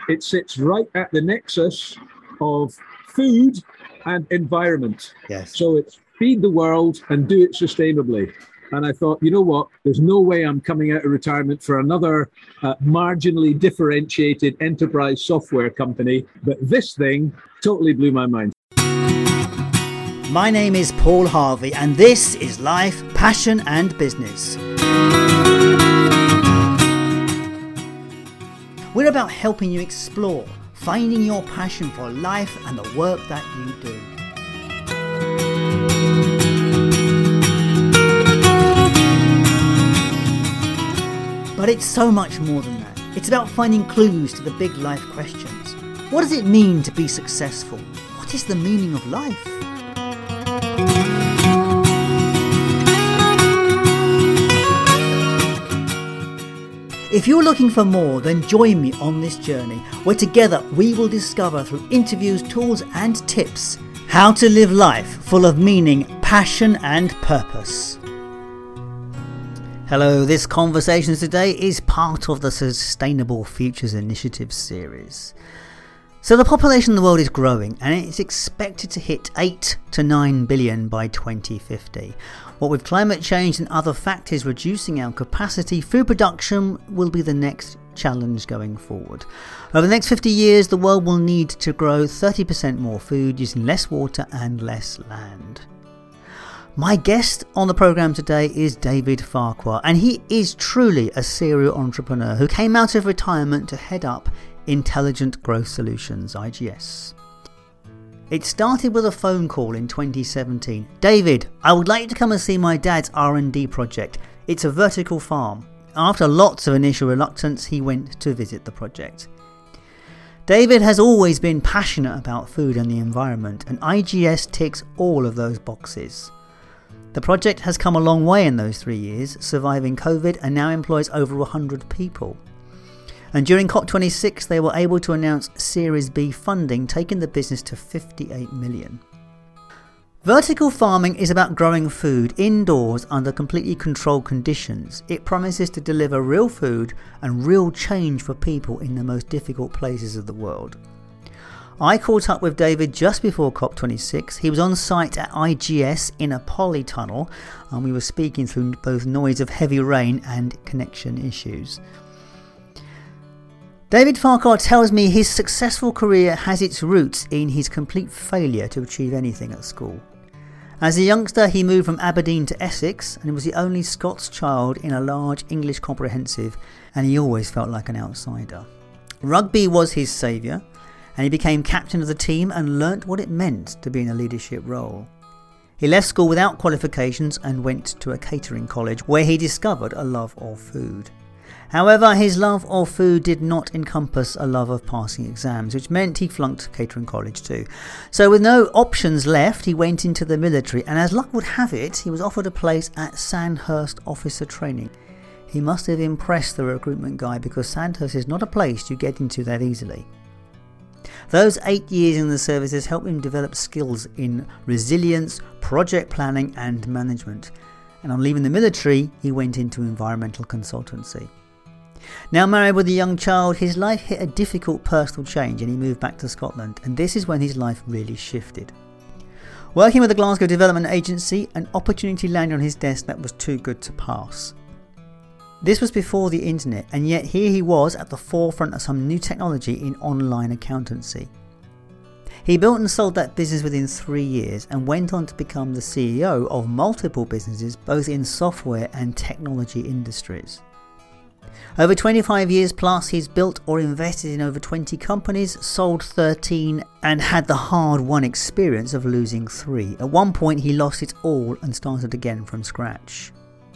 it sits right at the nexus of food and environment. Yes. So it's feed the world and do it sustainably. And I thought, you know what? There's no way I'm coming out of retirement for another marginally differentiated enterprise software company. But this thing totally blew my mind. My name is Paul Harvey, and this is Life, Passion and Business. We're about helping you explore, finding your passion for life and the work that you do. But it's so much more than that. It's about finding clues to the big life questions. What does it mean to be successful? What is the meaning of life? If you're looking for more, then join me on this journey where together we will discover through interviews, tools and tips how to live life full of meaning, passion and purpose. Hello, this conversation today is part of the Sustainable Futures Initiative series. So the population of the world is growing and it's expected to hit 8 to 9 billion by 2050. What with climate change and other factors reducing our capacity, food production will be the next challenge going forward. Over the next 50 years, the world will need to grow 30% more food using less water and less land. My guest on the programme today is David Farquhar, and he is truly a serial entrepreneur who came out of retirement to head up Intelligent Growth Solutions, IGS. It started with a phone call in 2017. David, I would like you to come and see my dad's R&D project. It's a vertical farm. After lots of initial reluctance, he went to visit the project. David has always been passionate about food and the environment, and IGS ticks all of those boxes. The project has come a long way in those 3 years, surviving COVID, and now employs over 100 people. And during COP26, they were able to announce Series B funding, taking the business to 58 million. Vertical farming is about growing food indoors under completely controlled conditions. It promises to deliver real food and real change for people in the most difficult places of the world. I caught up with David just before COP26. He was on site at IGS in a polytunnel, and we were speaking through both noise of heavy rain and connection issues. David Farquhar tells me his successful career has its roots in his complete failure to achieve anything at school. As a youngster, he moved from Aberdeen to Essex and was the only Scots child in a large English comprehensive, and he always felt like an outsider. Rugby was his saviour, and he became captain of the team and learnt what it meant to be in a leadership role. He left school without qualifications and went to a catering college where he discovered a love of food. However, his love of food did not encompass a love of passing exams, which meant he flunked catering college too. So with no options left, he went into the military, and as luck would have it, he was offered a place at Sandhurst Officer Training. He must have impressed the recruitment guy, because Sandhurst is not a place you get into that easily. Those 8 years in the services helped him develop skills in resilience, project planning and management. And on leaving the military, he went into environmental consultancy. Now married with a young child, his life hit a difficult personal change and he moved back to Scotland, and this is when his life really shifted. Working with the Glasgow Development Agency, an opportunity landed on his desk that was too good to pass. This was before the internet, and yet here he was at the forefront of some new technology in online accountancy. He built and sold that business within 3 years and went on to become the CEO of multiple businesses, both in software and technology industries. Over 25 years plus, he's built or invested in over 20 companies, sold 13, and had the hard-won experience of losing 3. At one point, he lost it all and started again from scratch.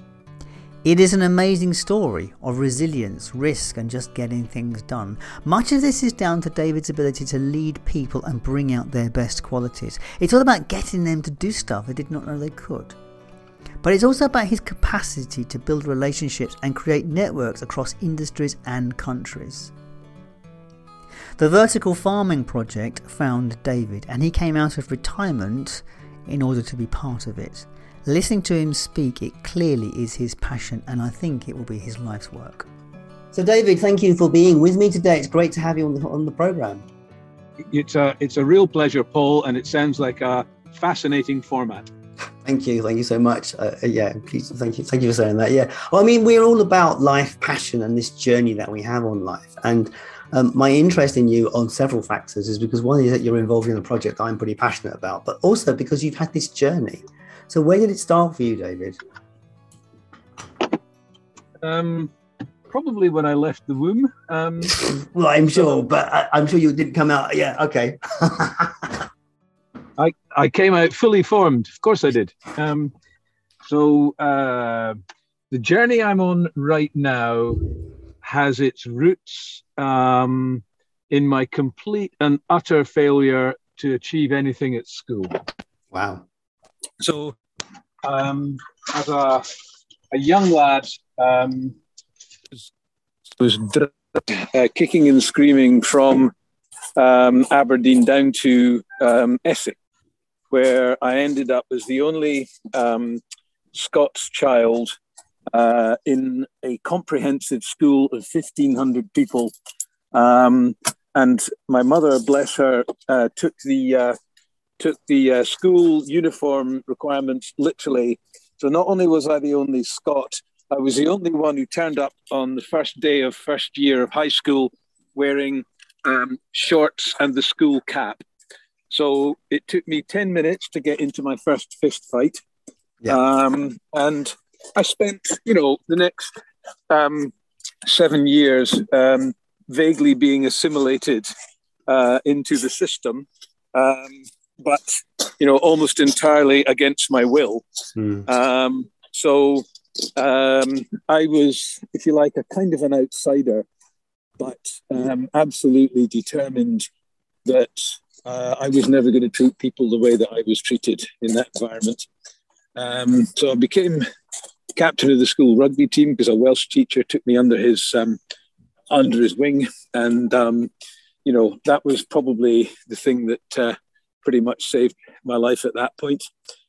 It is an amazing story of resilience, risk and just getting things done. Much of this is down to David's ability to lead people and bring out their best qualities. It's all about getting them to do stuff they did not know they could. But it's also about his capacity to build relationships and create networks across industries and countries. The Vertical Farming Project found David, and he came out of retirement in order to be part of it. Listening to him speak, it clearly is his passion, and I think it will be his life's work. So, David, thank you for being with me today. It's great to have you on the program. It's a real pleasure, Paul, and it sounds like a fascinating format. Thank you so much. Please, thank you for saying that. Yeah, well, I mean, we're all about life, passion, and this journey that we have on life. And my interest in you on several factors is because one is that you're involved in a project I'm pretty passionate about, but also because you've had this journey. So, where did it start for you, David? Probably when I left the womb. Well, I'm sure, but I'm sure you didn't come out. Yeah, okay. I came out fully formed. Of course I did. So the journey I'm on right now has its roots in my complete and utter failure to achieve anything at school. Wow. So as a young lad, was kicking and screaming from Aberdeen down to Essex, where I ended up as the only Scots child in a comprehensive school of 1,500 people. And my mother, bless her, took the school uniform requirements literally. So not only was I the only Scot, I was the only one who turned up on the first day of first year of high school wearing shorts and the school cap. So it took me 10 minutes to get into my first fist fight. Yeah. And I spent, the next 7 years vaguely being assimilated into the system, but, almost entirely against my will. So I was, if you like, a kind of an outsider, but absolutely determined that I was never going to treat people the way that I was treated in that environment. So I became captain of the school rugby team because a Welsh teacher took me under his wing. And, that was probably the thing that pretty much saved my life at that point.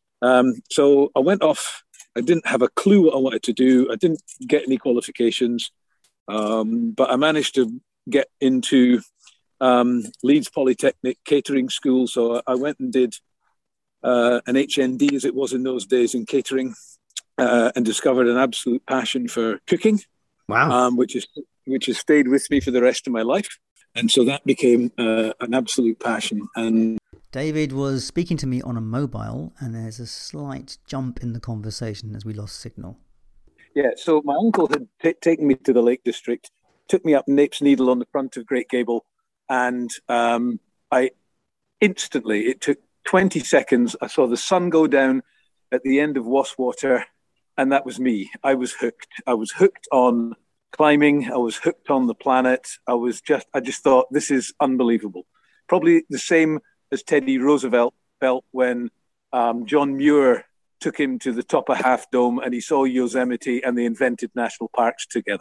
So I went off. I didn't have a clue what I wanted to do. I didn't get any qualifications, but I managed to get into Leeds Polytechnic catering school. So I went and did an HND, as it was in those days, in catering, and discovered an absolute passion for cooking. Wow! Which has stayed with me for the rest of my life, and so that became an absolute passion. And David was speaking to me on a mobile, and there's a slight jump in the conversation as we lost signal. Yeah, so my uncle had taken me to the Lake District, took me up Napes Needle on the front of Great Gable, and I instantly, it took 20 seconds, I saw the sun go down at the end of Wastwater, and that was me. I was hooked. I was hooked on climbing. I was hooked on the planet. I just thought, this is unbelievable. Probably the same as Teddy Roosevelt felt when John Muir took him to the top of Half Dome and he saw Yosemite and they invented national parks together.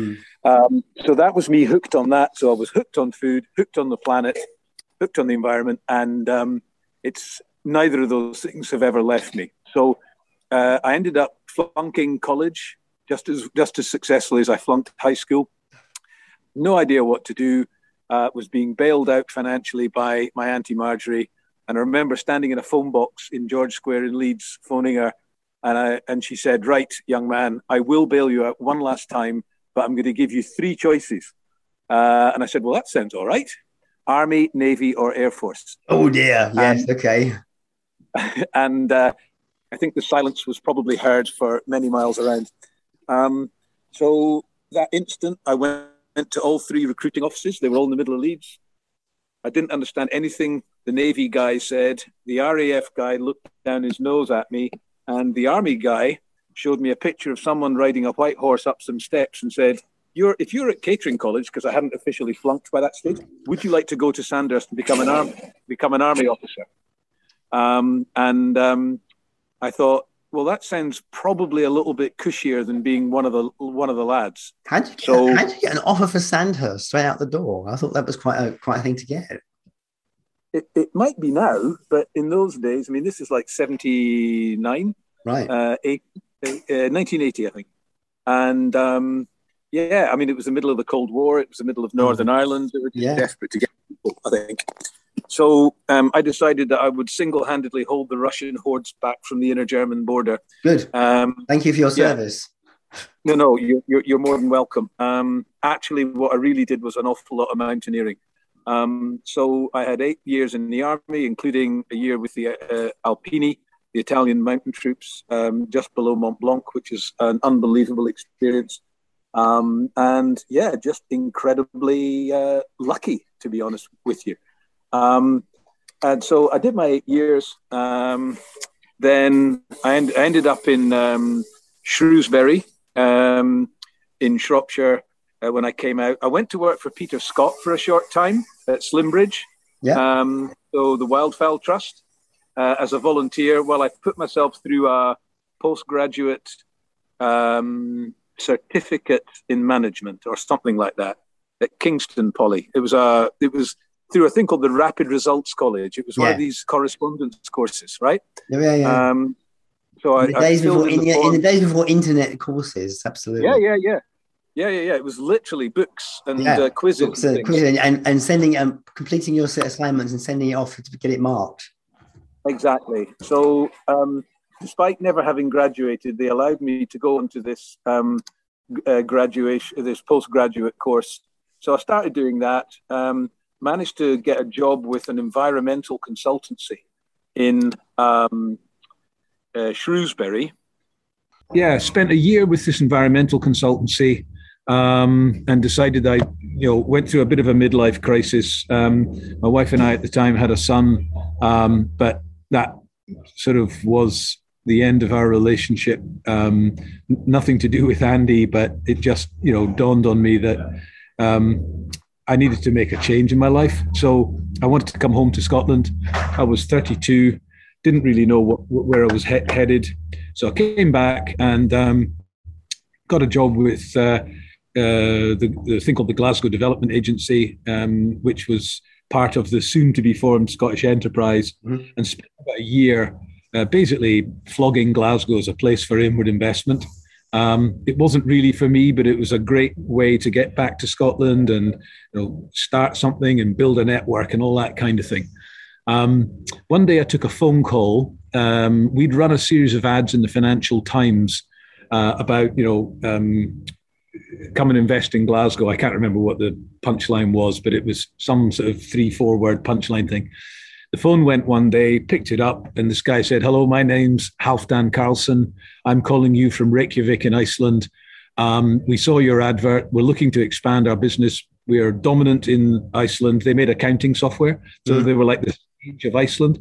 So that was me hooked on that. So I was hooked on food, hooked on the planet, hooked on the environment, and it's neither of those things have ever left me. So I ended up flunking college just as successfully as I flunked high school. No idea what to do. Was being bailed out financially by my Auntie Marjorie. And I remember standing in a phone box in George Square in Leeds, phoning her. And she said, right, young man, I will bail you out one last time, but I'm going to give you 3 choices. And I said, well, that sounds all right. Army, Navy, or Air Force. Oh, dear. Yes, okay. And I think the silence was probably heard for many miles around. So that instant, I went to all 3 recruiting offices. They were all in the middle of Leeds. I didn't understand anything the Navy guy said. The RAF guy looked down his nose at me, and the Army guy showed me a picture of someone riding a white horse up some steps and said, if you're at catering college, because I hadn't officially flunked by that stage, would you like to go to Sandhurst and become an army officer? I thought, well, that sounds probably a little bit cushier than being one of the lads. How'd you get an offer for Sandhurst straight out the door? I thought that was quite a thing to get. It might be now, but in those days, I mean, this is like 79, right? 1980, I think. And Yeah, I mean, it was the middle of the Cold War. It was the middle of Northern Ireland. They were just desperate to get people, I think. So I decided that I would single-handedly hold the Russian hordes back from the inner German border. Good. Thank you for your service. No, you're more than welcome. Actually, what I really did was an awful lot of mountaineering. So I had 8 years in the army, including a year with the Alpini, the Italian mountain troops, just below Mont Blanc, which is an unbelievable experience. And yeah, just incredibly lucky, to be honest with you. And so I did my 8 years. Then I ended up in Shrewsbury in Shropshire when I came out. I went to work for Peter Scott for a short time at Slimbridge, so the Wildfowl Trust, as a volunteer while I put myself through a postgraduate certificate in management or something like that at Kingston Poly. It was through a thing called the Rapid Results College. It was one of these correspondence courses, right? Yeah. So in the days before internet courses, absolutely. Yeah. It was literally books and quizzes, and sending completing your set assignments and sending it off to get it marked. Exactly. So, despite never having graduated, they allowed me to go into this this postgraduate course. So I started doing that. Managed to get a job with an environmental consultancy in Shrewsbury. Yeah, spent a year with this environmental consultancy and decided I went through a bit of a midlife crisis. My wife and I at the time had a son, but that sort of was the end of our relationship. Nothing to do with Andy, but it just dawned on me that I needed to make a change in my life. So I wanted to come home to Scotland. I was 32, didn't really know where I was headed. So I came back and got a job with the thing called the Glasgow Development Agency, which was part of the soon-to-be formed Scottish Enterprise, and spent about a year basically flogging Glasgow as a place for inward investment. It wasn't really for me, but it was a great way to get back to Scotland and start something and build a network and all that kind of thing. One day I took a phone call. We'd run a series of ads in the Financial Times about come and invest in Glasgow. I can't remember what the punchline was, but it was some sort of 3-4 word punchline thing. The phone went one day, picked it up, and this guy said, "Hello, my name's Halfdan Karlsson. I'm calling you from Reykjavik in Iceland. We saw your advert. We're looking to expand our business. We are dominant in Iceland." They made accounting software, so they were like the stage of Iceland.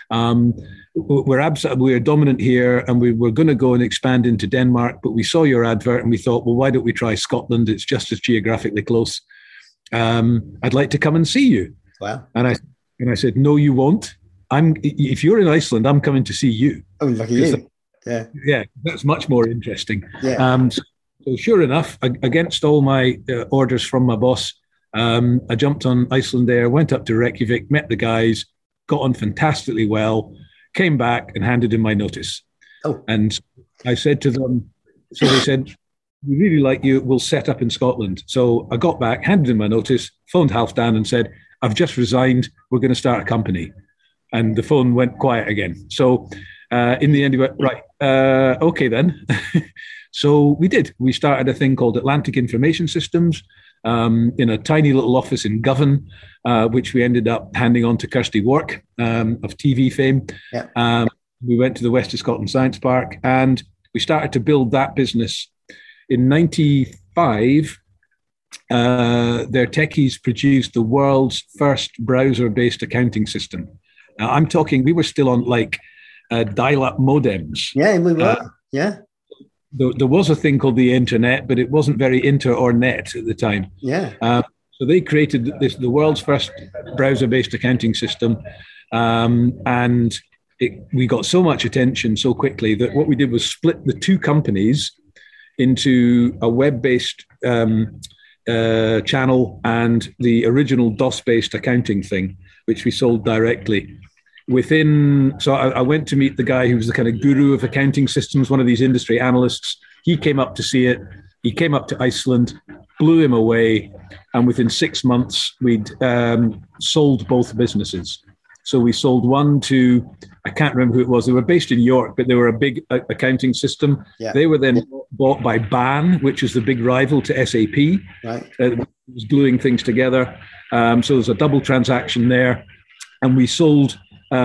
We're dominant here, and we're going to go and expand into Denmark, but we saw your advert and we thought, well, why don't we try Scotland? It's just as geographically close. I'd like to come and see you. Wow. And I said, no, you won't. If you're in Iceland, I'm coming to see you. Oh, lucky you. Yeah, that's much more interesting. Yeah. So sure enough, against all my orders from my boss, I jumped on Icelandair, went up to Reykjavik, met the guys, got on fantastically well, came back and handed in my notice. Oh. And I said to them, so they said, "We really like you, we'll set up in Scotland." So I got back, handed in my notice, phoned Halfdan and said, "I've just resigned, we're going to start a company." And the phone went quiet again. So in the end, he went, right, okay then. So we did. We started a thing called Atlantic Information Systems in a tiny little office in Govan, which we ended up handing on to Kirsty Wark of TV fame. Yeah. We went to the West of Scotland Science Park and we started to build that business. In 95, their techies produced the world's first browser-based accounting system. Now, I'm talking, we were still on like dial-up modems. Yeah, we were. Yeah. There was a thing called the internet, but it wasn't very inter or net at the time. Yeah. So they created the world's first browser-based accounting system, and we got so much attention so quickly that what we did was split the two companies into a web-based channel and the original DOS-based accounting thing, which we sold directly. So I went to meet the guy who was the kind of guru of accounting systems, one of these industry analysts. He came up to see it, He came up to Iceland, blew him away, and within 6 months, we'd sold both businesses. So we sold one to, I can't remember who it was. They were based in York, but they were a big accounting system. Yeah. They were then bought by BAN, which is the big rival to SAP. Right. It was gluing things together. So there's a double transaction there. And we sold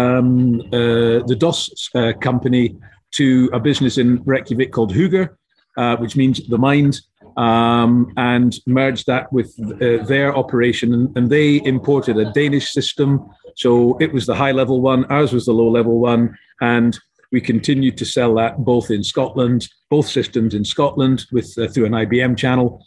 the DOS company to a business in Reykjavik called Huger, which means the mind, and merged that with their operation. And they imported a Danish system. So it was the high-level one, ours was the low-level one, and we continued to sell that both in Scotland, both systems in Scotland with through an IBM channel,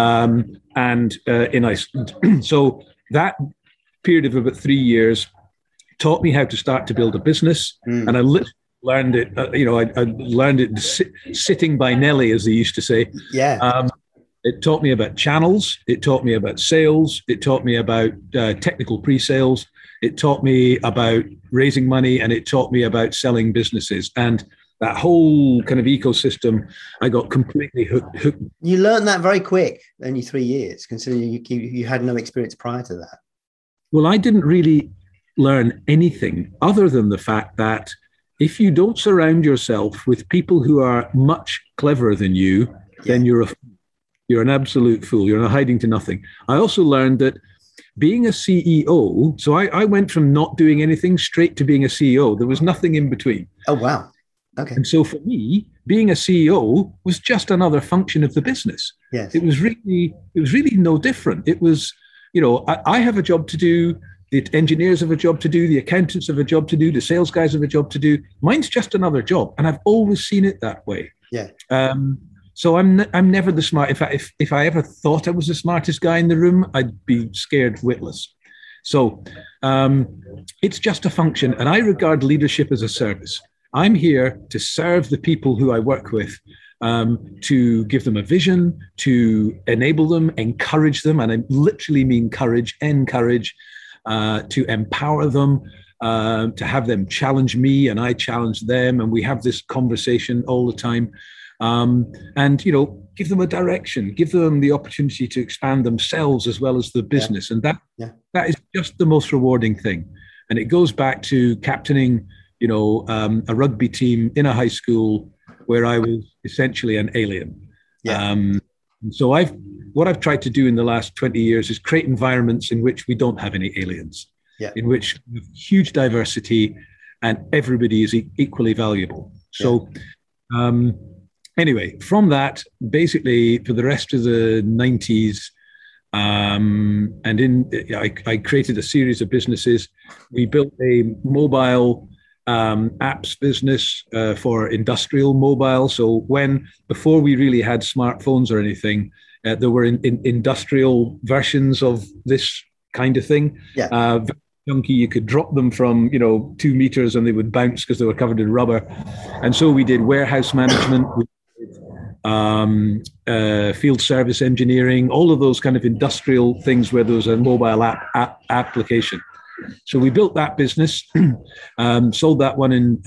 and in Iceland. So that period of about 3 years taught me how to start to build a business, and I literally learned it. I learned it sitting by Nelly, as they used to say. Yeah. It taught me about channels. It taught me about sales. It taught me about technical pre-sales. It taught me about raising money, and it taught me about selling businesses. And that whole kind of ecosystem, I got completely hooked. You learned that very quick, only 3 years, considering you had no experience prior to that. Well, I didn't really learn anything other than the fact that if you don't surround yourself with people who are much cleverer than you, then you're an absolute fool. You're hiding to nothing. I also learned that being a CEO, so I went from not doing anything straight to being a CEO. There was nothing in between. Oh, wow. Okay. And so for me, being a CEO was just another function of the business. Yes. It was really no different. It was, I have a job to do. The engineers have a job to do. The accountants have a job to do. The sales guys have a job to do. Mine's just another job. And I've always seen it that way. Yeah. So I'm never the smart. If I ever thought I was the smartest guy in the room, I'd be scared witless. So it's just a function, and I regard leadership as a service. I'm here to serve the people who I work with, to give them a vision, to enable them, encourage them, and I literally mean encourage, to empower them, to have them challenge me, and I challenge them, and we have this conversation all the time. And give them a direction, give them the opportunity to expand themselves as well as the business. And that is just the most rewarding thing. And it goes back to captaining, a rugby team in a high school where I was essentially an alien. And so what I've tried to do in the last 20 years is create environments in which we don't have any aliens, in which we have huge diversity and everybody is equally valuable. So, anyway, from that, basically for the rest of the 90s, I created a series of businesses. We built a mobile apps business for industrial mobile. So before we really had smartphones or anything, there were industrial versions of this kind of thing. Junky, you could drop them from 2 meters and they would bounce because they were covered in rubber. And so we did warehouse management, field service engineering, all of those kind of industrial things where there was a mobile app application. So we built that business, sold that one in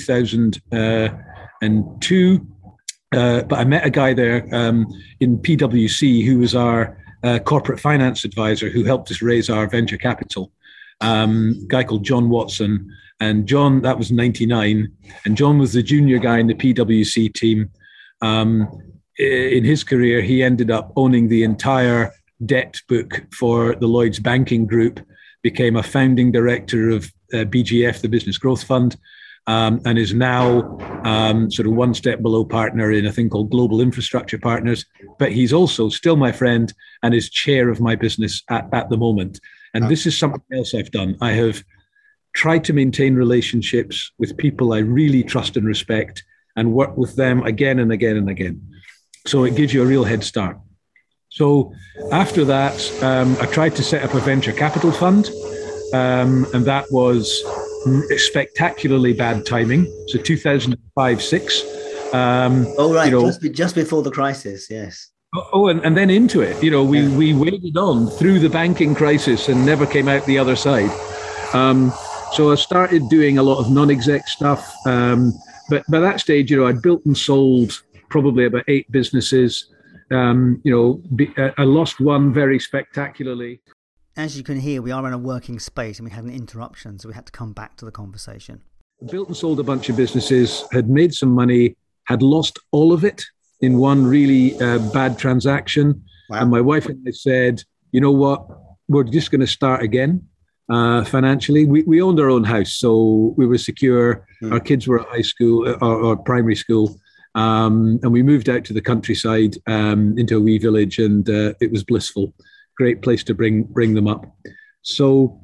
2002. But I met a guy there in PwC who was our corporate finance advisor who helped us raise our venture capital. A guy called John Watson. And John, that was 99. And John was the junior guy in the PwC team. In his career, he ended up owning the entire debt book for the Lloyds Banking Group, became a founding director of BGF, the Business Growth Fund, and is now sort of one step below partner in a thing called Global Infrastructure Partners. But he's also still my friend and is chair of my business at the moment. And this is something else I've done. I have tried to maintain relationships with people I really trust and respect and work with them again and again and again. So it gives you a real head start. So after that, I tried to set up a venture capital fund, and that was spectacularly bad timing. So 2005-06. Oh, right, just before the crisis, yes. Oh, and then into it. We waded on through the banking crisis and never came out the other side. So I started doing a lot of non-exec stuff. But by that stage, I'd built and sold probably about 8 businesses. I lost one very spectacularly. As you can hear, we are in a working space and we had an interruption, so we had to come back to the conversation. Built and sold a bunch of businesses, had made some money, had lost all of it in one really bad transaction. Wow. And my wife and I said, you know what, we're just going to start again financially. We owned our own house, so we were secure. Our kids were at high school or primary school. And we moved out to the countryside into a wee village, and it was blissful. Great place to bring them up. So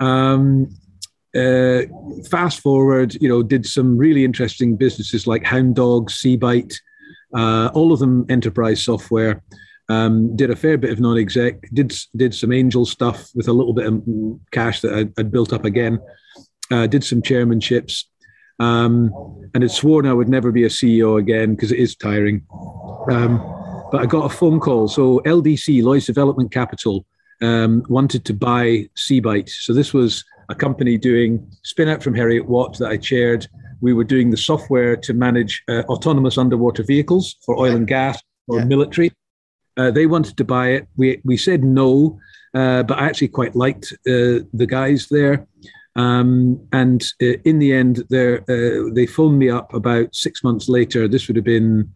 fast forward, did some really interesting businesses like Hound Dogs, Seabite, all of them enterprise software. Did a fair bit of non-exec, did some angel stuff with a little bit of cash that I'd built up again. Did some chairmanships, and had sworn I would never be a CEO again because it is tiring. But I got a phone call. So LDC, Lloyds Development Capital, wanted to buy Seabite. So this was a company doing spin out from Heriot Watt that I chaired. We were doing the software to manage autonomous underwater vehicles for oil and gas or military. They wanted to buy it. We said no, but I actually quite liked the guys there. And in the end, they phoned me up about 6 months later. This would have been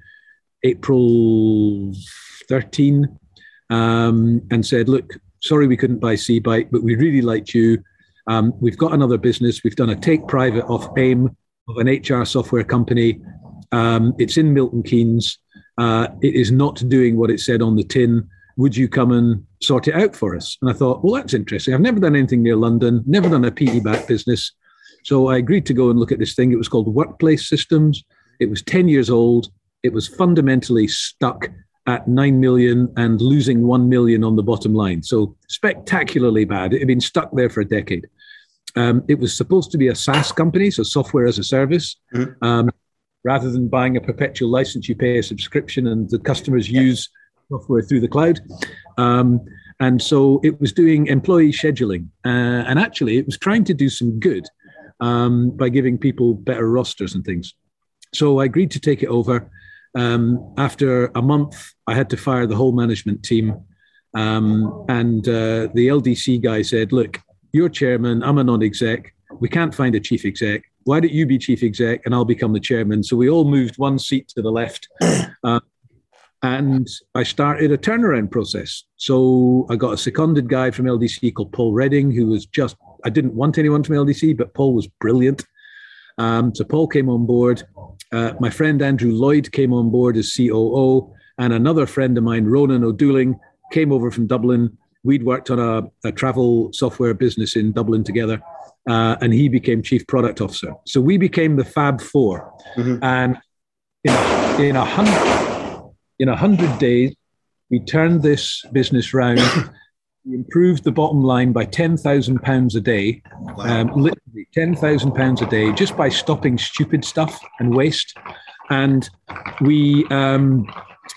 April 13, and said, look, sorry we couldn't buy Seabite, but we really liked you. We've got another business. We've done a take private of AIM, of an HR software company. It's in Milton Keynes. It is not doing what it said on the tin. Would you come and sort it out for us? And I thought, well, that's interesting. I've never done anything near London, never done a PE-backed business. So I agreed to go and look at this thing. It was called Workplace Systems. It was 10 years old. It was fundamentally stuck at 9 million and losing 1 million on the bottom line. So spectacularly bad. It had been stuck there for a decade. It was supposed to be a SaaS company, so software as a service. Rather than buying a perpetual license, you pay a subscription and the customers use software through the cloud. And so it was doing employee scheduling. And actually, it was trying to do some good by giving people better rosters and things. So I agreed to take it over. After a month, I had to fire the whole management team. And the LDC guy said, look, you're chairman, I'm a non-exec. We can't find a chief exec. Why don't you be chief exec and I'll become the chairman? So we all moved one seat to the left. And I started a turnaround process. So I got a seconded guy from LDC called Paul Redding, who was I didn't want anyone from LDC, but Paul was brilliant. So Paul came on board. My friend Andrew Lloyd came on board as COO, and another friend of mine, Ronan O'Dooling, came over from Dublin. We'd worked on a travel software business in Dublin together, and he became chief product officer. So we became the Fab Four. And in 100 days, we turned this business round. We improved the bottom line by £10,000 a day, literally £10,000 a day, just by stopping stupid stuff and waste. And we turned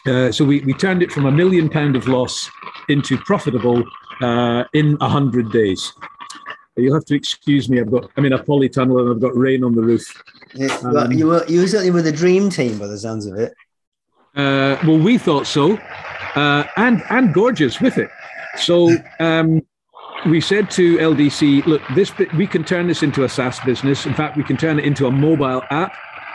it from £1 million of loss into profitable in 100 days. You'll have to excuse me. I'm in a polytunnel and I've got rain on the roof. Well, you were certainly with a dream team by the sounds of it. Well, we thought so, and gorgeous with it. So we said to LDC, look, we can turn this into a SaaS business. In fact, we can turn it into a mobile app.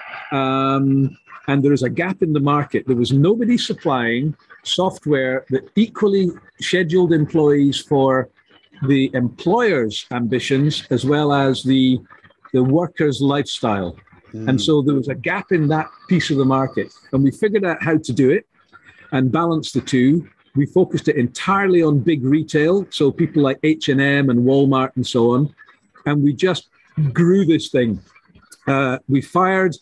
And there is a gap in the market. There was nobody supplying software that equally scheduled employees for the employer's ambitions as well as the worker's lifestyle. And so there was a gap in that piece of the market. And we figured out how to do it and balance the two. We focused it entirely on big retail, so people like H&M and Walmart and so on. And we just grew this thing. We fired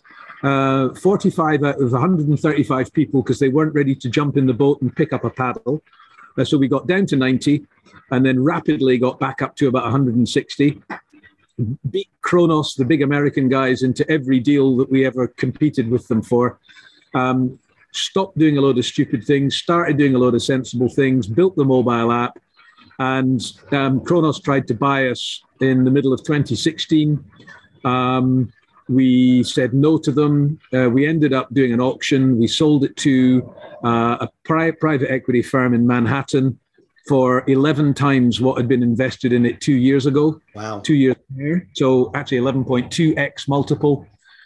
45 out of 135 people because they weren't ready to jump in the boat and pick up a paddle. So we got down to 90 and then rapidly got back up to about 160. Beat Kronos, the big American guys, into every deal that we ever competed with them for. Stopped doing a load of stupid things, started doing a load of sensible things, built the mobile app, and Kronos tried to buy us in the middle of 2016. We said no to them. We ended up doing an auction. We sold it to a private equity firm in Manhattan for 11 times what had been invested in it 2 years ago. Wow. 2 years later. So actually 11.2x multiple.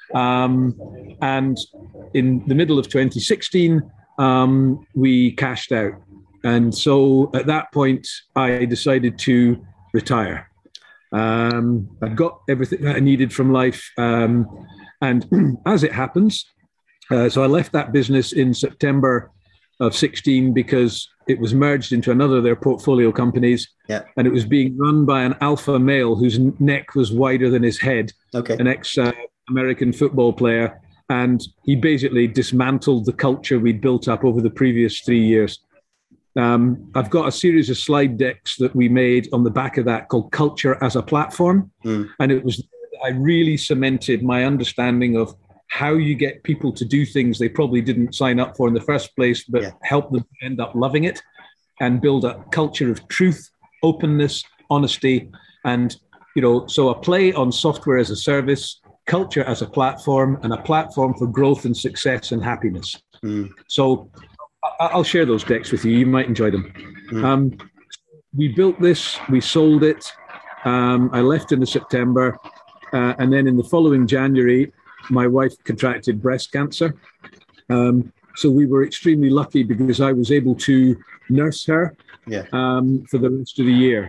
And in the middle of 2016, we cashed out. And so at that point, I decided to retire. I'd got everything that I needed from life. And as it happens, so I left that business in September of 16 because it was merged into another of their portfolio companies. Yeah. And it was being run by an alpha male whose neck was wider than his head, Okay. an ex-American football player. And he basically dismantled the culture we'd built up over the previous 3 years. I've got a series of slide decks that we made on the back of that called Culture as a Platform. And it was, I really cemented my understanding of how you get people to do things they probably didn't sign up for in the first place, but help them end up loving it and build a culture of truth, openness, honesty. And, so a play on software as a service, culture as a platform, and a platform for growth and success and happiness. So I'll share those decks with you. You might enjoy them. We built this, we sold it. I left in September. And then in the following January, my wife contracted breast cancer. So we were extremely lucky because I was able to nurse her for the rest of the year.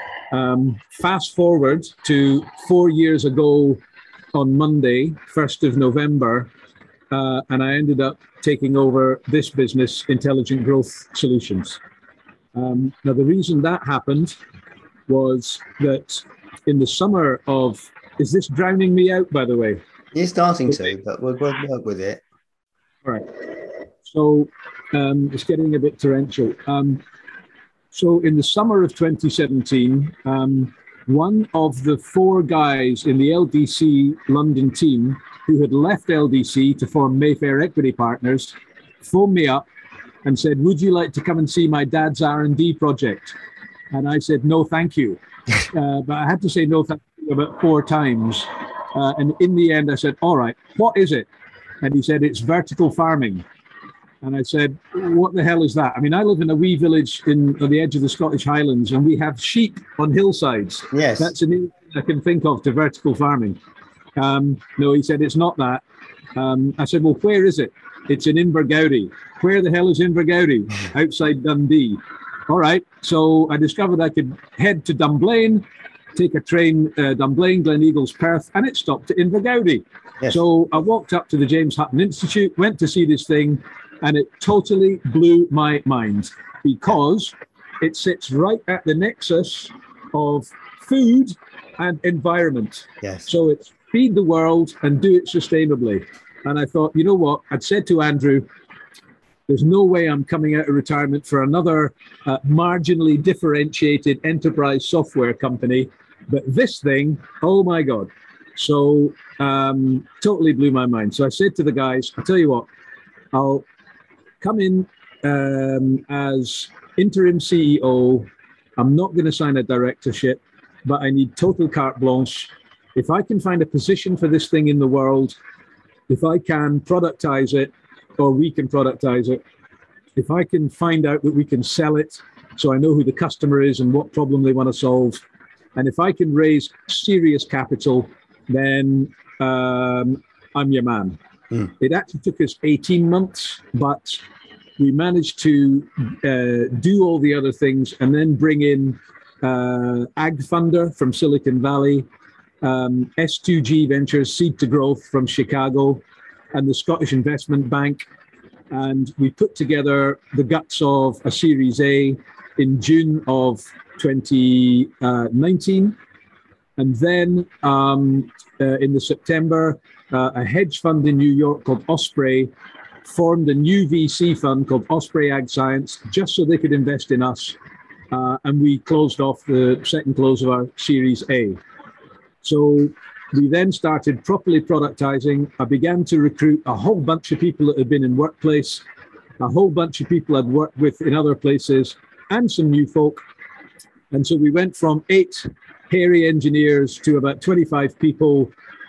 Fast forward to 4 years ago on Monday, 1st of November, and I ended up taking over this business, Intelligent Growth Solutions. Now, the reason that happened was that in the summer of, is this drowning me out, by the way? You're starting to, but we'll work with it. All right. So it's getting a bit torrential. So in the summer of 2017, one of the 4 guys in the LDC London team who had left LDC to form Mayfair Equity Partners phoned me up and said, would you like to come and see my dad's R&D project? And I said, no, thank you. But I had to say no thank you about 4 times. And in the end, I said, all right, what is it? And he said, it's vertical farming. And I said, what the hell is that? I mean, I live in a wee village on the edge of the Scottish Highlands, and we have sheep on hillsides. Yes. That's an name I can think of to vertical farming. No, he said, it's not that. I said, well, where is it? It's in Invergowrie. Where the hell is Invergowrie? Outside Dundee. All right. So I discovered I could head to Dunblane, take a train, Dunblane, Gleneagles, Perth, and it stopped at Invergowrie. Yes. So I walked up to the James Hutton Institute, went to see this thing, and it totally blew my mind because it sits right at the nexus of food and environment. Yes. So it's feed the world and do it sustainably. And I thought, you know what? I'd said to Andrew, there's no way I'm coming out of retirement for another marginally differentiated enterprise software company. But this thing, oh my God. So totally blew my mind. So I said to the guys, I'll tell you what, I'll come in as interim CEO. I'm not going to sign a directorship, but I need total carte blanche. If I can find a position for this thing in the world, if I can productize it, or we can productize it, if I can find out that we can sell it, so I know who the customer is and what problem they want to solve, and if I can raise serious capital, then I'm your man. It actually took us 18 months, but we managed to do all the other things and then bring in Ag Funder from Silicon Valley, S2G Ventures, Seed to Growth from Chicago, and the Scottish Investment Bank. And we put together the guts of a Series A in June of 2019. And then in the September, a hedge fund in New York called Osprey formed a new VC fund called Osprey Ag Science, just so they could invest in us. And we closed off the second close of our Series A. So we then started properly productizing. I began to recruit a whole bunch of people that had been in Workplace, a whole bunch of people I'd worked with in other places, and some new folk. And so we went from 8 hairy engineers to about 25 people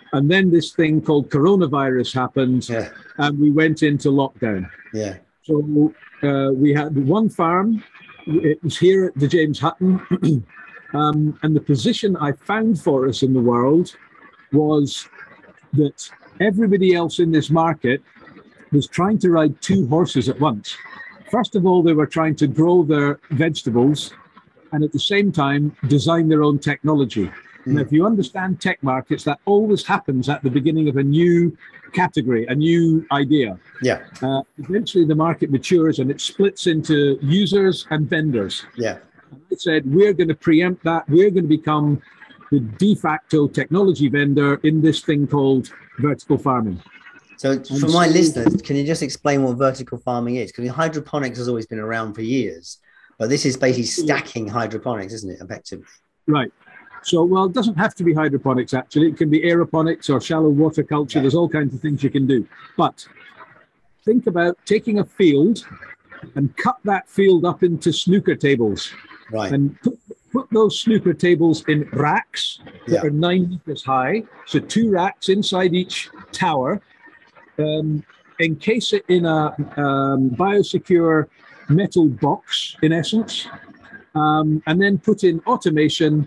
And then this thing called coronavirus happened, and we went into lockdown. Yeah. So we had one farm. It was here at the James Hutton. And the position I found for us in the world was that everybody else in this market was trying to ride two horses at once. First of all, they were trying to grow their vegetables and at the same time design their own technology. Now, if you understand tech markets, that always happens at the beginning of a new category, a new idea. Yeah. Eventually, the market matures and it splits into users and vendors. Yeah. I said, we're going to preempt that. We're going to become the de facto technology vendor in this thing called vertical farming. So for my listeners, can you just explain what vertical farming is? Because hydroponics has always been around for years, but this is basically stacking hydroponics, isn't it, effectively? Right. So, well, it doesn't have to be hydroponics, actually. It can be aeroponics or shallow water culture. Yeah. There's all kinds of things you can do. But think about taking a field and cut that field up into snooker tables. Right. And put those snooker tables in racks that are 9 meters high. So 2 racks inside each tower. Encase it in a biosecure metal box, in essence. And then put in automation,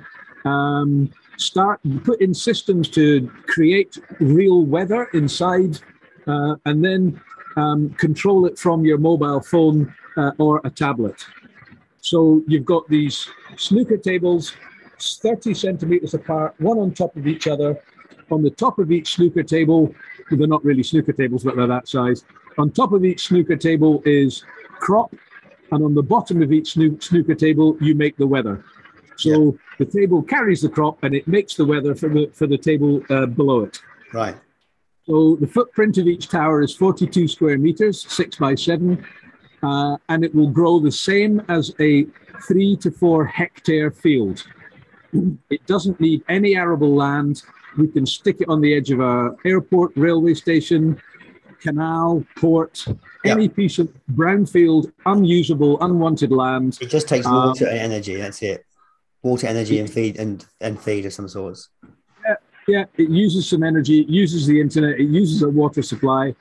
put in systems to create real weather inside, and then control it from your mobile phone or a tablet. So you've got these snooker tables, 30 centimeters apart, one on top of each other. On the top of each snooker table, they're not really snooker tables, but they're that size. On top of each snooker table is crop, and on the bottom of each snooker table, you make the weather. So the table carries the crop, and it makes the weather for the table below it. Right. So the footprint of each tower is 42 square meters, 6 by 7. And it will grow the same as a 3 to 4 hectare field. It doesn't need any arable land. We can stick it on the edge of an airport, railway station, canal, port, any piece of brownfield, unusable, unwanted land. It just takes water and energy. That's it. Water, energy, and feed of some sorts. Yeah, it uses some energy. It uses the internet. It uses a water supply.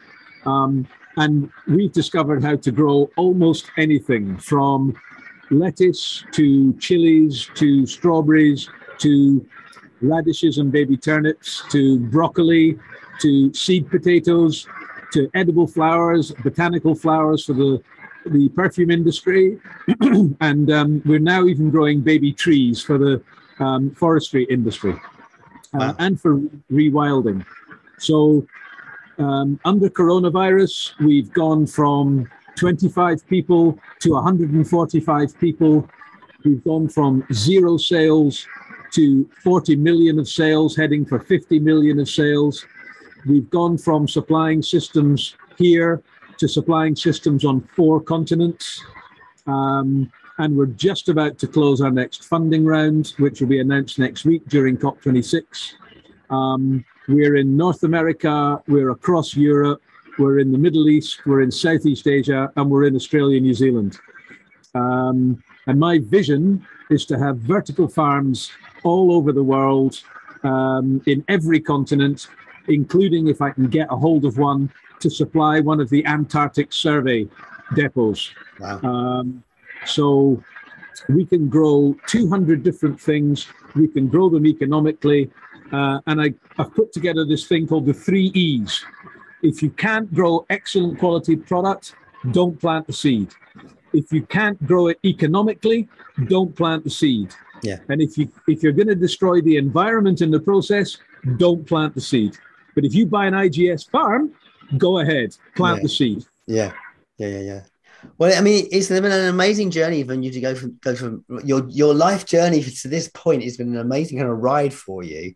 And we've discovered how to grow almost anything from lettuce to chilies to strawberries to radishes and baby turnips to broccoli to seed potatoes to edible flowers, botanical flowers for the perfume industry. And we're now even growing baby trees for the forestry industry and for rewilding. So under coronavirus, we've gone from 25 people to 145 people. We've gone from 0 sales to 40 million of sales, heading for 50 million of sales. We've gone from supplying systems here to supplying systems on 4 continents. And we're just about to close our next funding round, which will be announced next week during COP26. We're in North America, we're across Europe, we're in the Middle East, we're in Southeast Asia, and we're in Australia, New Zealand. And my vision is to have vertical farms all over the world, in every continent, including, if I can get a hold of one, to supply one of the Antarctic survey depots. Wow. So we can grow 200 different things. We can grow them economically. And I've put together this thing called the 3 E's. If you can't grow excellent quality product, don't plant the seed. If you can't grow it economically, don't plant the seed. Yeah. And if you're going to destroy the environment in the process, don't plant the seed. But if you buy an IGS farm, go ahead, plant the seed. Yeah. Well, I mean, it's been an amazing journey for you to go from your life journey to this point. It's been an amazing kind of ride for you.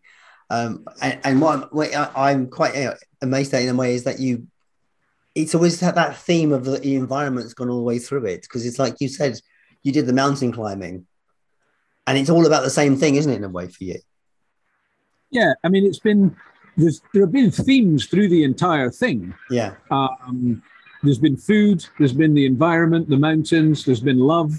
And what I'm quite amazed at in a way is that it's always that theme of the environment's gone all the way through it, because it's like you said, you did the mountain climbing, and it's all about the same thing, isn't it, in a way for you? Yeah, I mean, there have been themes through the entire thing. Yeah. There's been food, there's been the environment, the mountains, there's been love,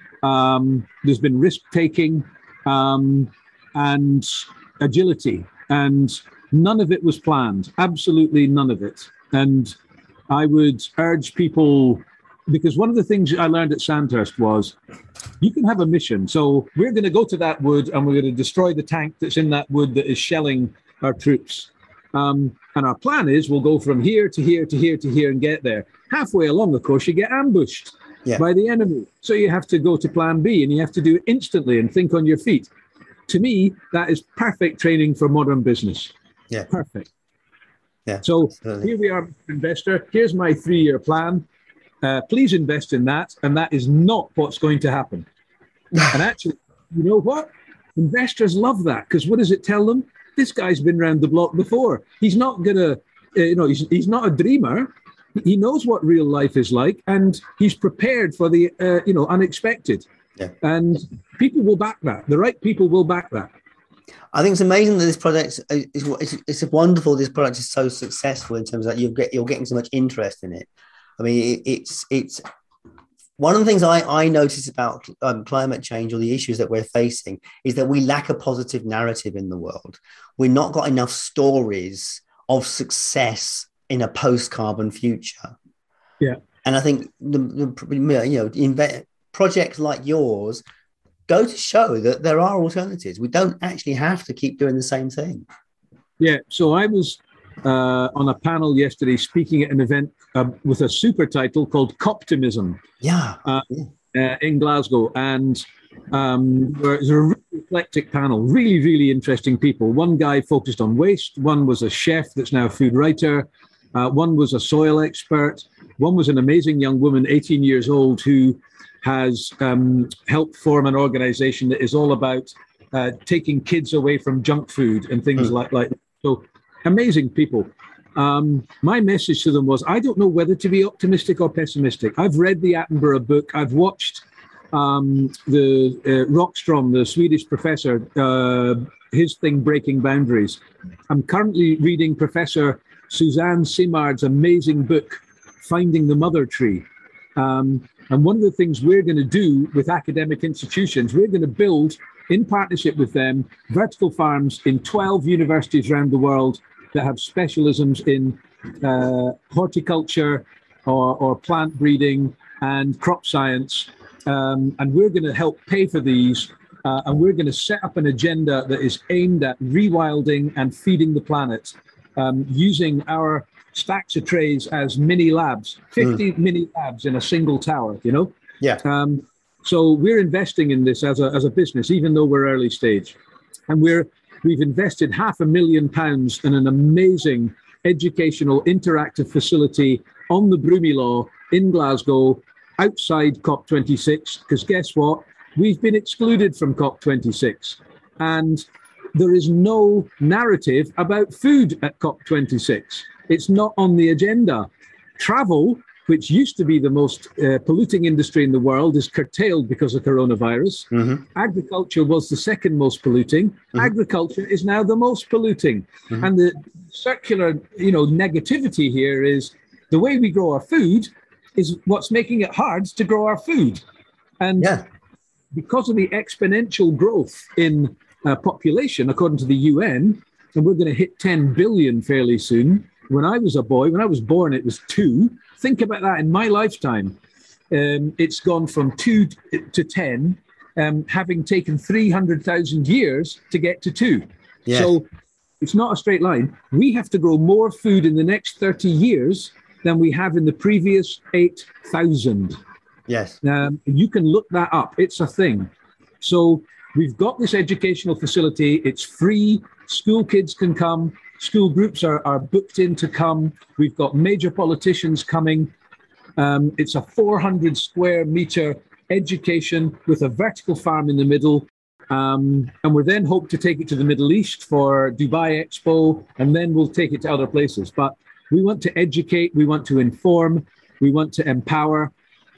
there's been risk taking, and agility. And None of it was planned, absolutely none of it. And I would urge people, because one of the things I learned at Sandhurst was you can have a mission. So we're going to go to that wood and we're going to destroy the tank that's in that wood that is shelling our troops. And our plan is we'll go from here to here to here to here and get there. Halfway along, of course, you get ambushed by the enemy. So you have to go to plan B and you have to do it instantly and think on your feet. To me, that is perfect training for modern business. Yeah. Perfect. Yeah. So here we are, investor. Here's my 3-year plan. Please invest in that. And that is not what's going to happen. And actually, you know what? Investors love that, because what does it tell them? This guy's been around the block before. He's not going to, he's not a dreamer. He knows what real life is like, and he's prepared for the, unexpected. Yeah. And people will back that. The right people will back that. I think it's amazing that this project it's wonderful. This product is so successful in terms of that you're getting so much interest in it. I mean, it's one of the things I notice about climate change, or the issues that we're facing, is that we lack a positive narrative in the world. We've not got enough stories of success in a post-carbon future. Yeah, and I think projects like yours go to show that there are alternatives. We don't actually have to keep doing the same thing. Yeah. So I was on a panel yesterday speaking at an event with a super title called Coptimism. In Glasgow. And it was a really eclectic panel, really, really interesting people. One guy focused on waste. One was a chef that's now a food writer. One was a soil expert. One was an amazing young woman, 18 years old, who has helped form an organization that is all about taking kids away from junk food and things like that. So amazing people. My message to them was, I don't know whether to be optimistic or pessimistic. I've read the Attenborough book. I've watched the Rockstrom, the Swedish professor, his thing, Breaking Boundaries. I'm currently reading Professor Suzanne Simard's amazing book, Finding the Mother Tree. And one of the things we're going to do with academic institutions, we're going to build, in partnership with them, vertical farms in 12 universities around the world that have specialisms in horticulture or plant breeding and crop science. And we're going to help pay for these. And we're going to set up an agenda that is aimed at rewilding and feeding the planet, using our stacks of trays as mini labs, 50 mini labs in a single tower, Yeah. So we're investing in this as a business, even though we're early stage. And we've invested £500,000 in an amazing educational interactive facility on the Broomielaw in Glasgow, outside COP26, because guess what? We've been excluded from COP26. And there is no narrative about food at COP26. It's not on the agenda. Travel, which used to be the most polluting industry in the world, is curtailed because of coronavirus. Mm-hmm. Agriculture was the second most polluting. Mm-hmm. Agriculture is now the most polluting. Mm-hmm. And the circular, negativity here is the way we grow our food is what's making it hard to grow our food. And because of the exponential growth in population, according to the UN, and we're going to hit 10 billion fairly soon. When I was a boy, when I was born, it was 2. Think about that in my lifetime. It's gone from 2 to 10, having taken 300,000 years to get to 2. Yeah. So it's not a straight line. We have to grow more food in the next 30 years than we have in the previous 8,000. Yes. You can look that up. It's a thing. So we've got this educational facility. It's free. School kids can come. School groups are booked in to come. We've got major politicians coming. It's a 400 square meter education with a vertical farm in the middle. And we then hope to take it to the Middle East for Dubai Expo, and then we'll take it to other places. But we want to educate, we want to inform, we want to empower.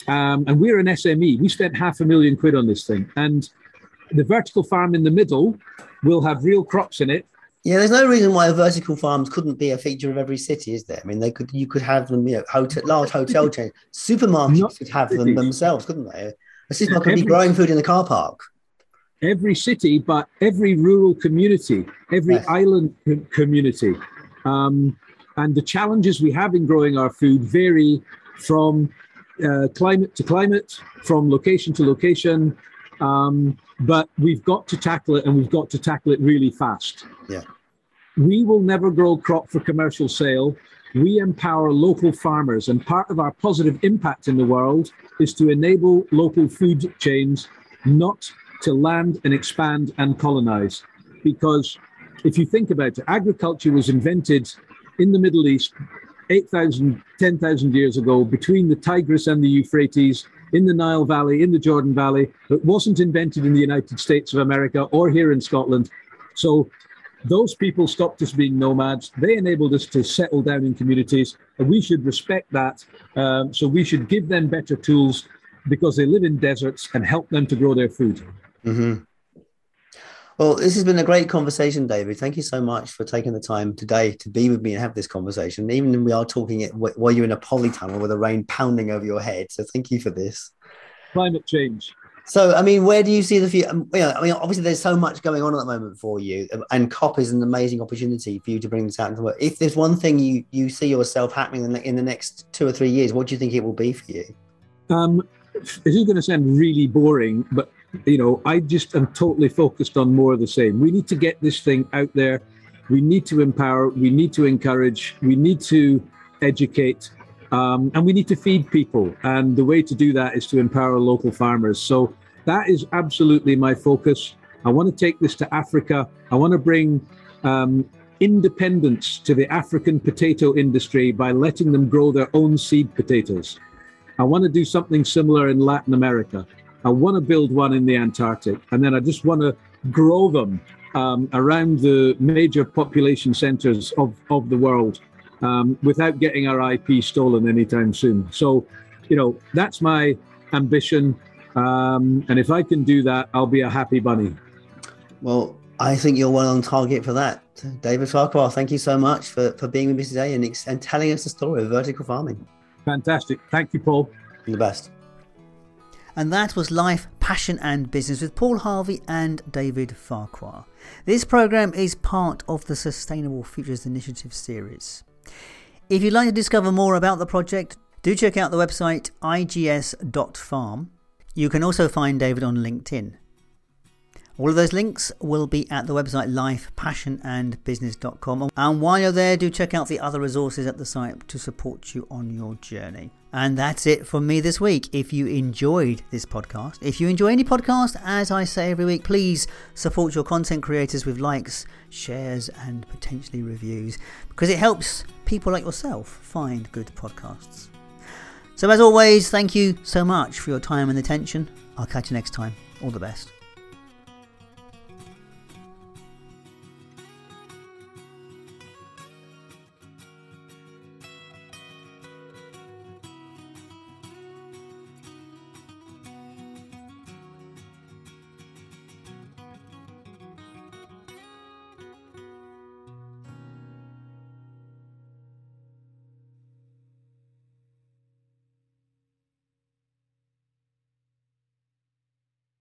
And we're an SME. We spent £500,000 on this thing. And the vertical farm in the middle will have real crops in it. Yeah, there's no reason why vertical farms couldn't be a feature of every city, is there? I mean, you could have them, large hotel chains, supermarkets could have them themselves, couldn't they? A supermarket could be growing food in the car park. every city, but every rural community, every Yes. island community. And the challenges we have in growing our food vary from climate to climate, from location to location. But we've got to tackle it, and we've got to tackle it really fast. Yeah. We will never grow crop for commercial sale. We empower local farmers, and part of our positive impact in the world is to enable local food chains not to land and expand and colonize. Because if you think about it, agriculture was invented in the Middle East 8,000, 10,000 years ago between the Tigris and the Euphrates, in the Nile Valley, in the Jordan Valley. It wasn't invented in the United States of America or here in Scotland. So those people stopped us being nomads. They enabled us to settle down in communities, and we should respect that. So we should give them better tools because they live in deserts, and help them to grow their food. Mm-hmm. Well, this has been a great conversation, David. Thank you so much for taking the time today to be with me and have this conversation. Even when we are talking it while you're in a polytunnel with the rain pounding over your head. So thank you for this. Climate change. So, I mean, where do you see the future? Obviously, there's so much going on at the moment for you, and COP is an amazing opportunity for you to bring this out into the world. If there's one thing you see yourself happening in the next 2 or 3 years, what do you think it will be for you? This is going to sound really boring, but I just am totally focused on more of the same. We need to get this thing out there. We need to empower. We need to encourage. We need to educate. And we need to feed people. And the way to do that is to empower local farmers. So that is absolutely my focus. I want to take this to Africa. I want to bring independence to the African potato industry by letting them grow their own seed potatoes. I want to do something similar in Latin America. I want to build one in the Antarctic. And then I just want to grow them around the major population centers of the world. Without getting our IP stolen anytime soon. So, that's my ambition. And if I can do that, I'll be a happy bunny. Well, I think you're well on target for that. David Farquhar, thank you so much for being with me today and telling us the story of vertical farming. Fantastic. Thank you, Paul. You're the best. And that was Life, Passion and Business with Paul Harvey and David Farquhar. This programme is part of the Sustainable Futures Initiative series. If you'd like to discover more about the project, do check out the website igs.farm. You can also find David on LinkedIn. All of those links will be at the website lifepassionandbusiness.com. And while you're there, do check out the other resources at the site to support you on your journey. And that's it from me this week. If you enjoyed this podcast, if you enjoy any podcast, as I say every week, please support your content creators with likes, shares, and potentially reviews, because it helps people like yourself find good podcasts. So as always, thank you so much for your time and attention. I'll catch you next time. All the best.